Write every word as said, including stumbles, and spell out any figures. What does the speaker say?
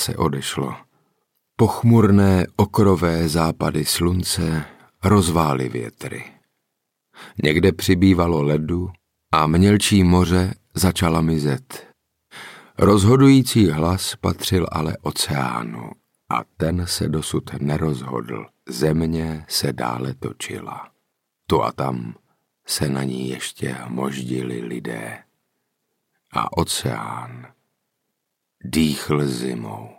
se odešlo. Pochmurné okrové západy slunce rozvály větry. Někde přibývalo ledu a mělčí moře začala mizet. Rozhodující hlas patřil ale oceánu a ten se dosud nerozhodl. Země se dále točila. Tu a tam se na ní ještě moždili lidé. A oceán dýchl zimou.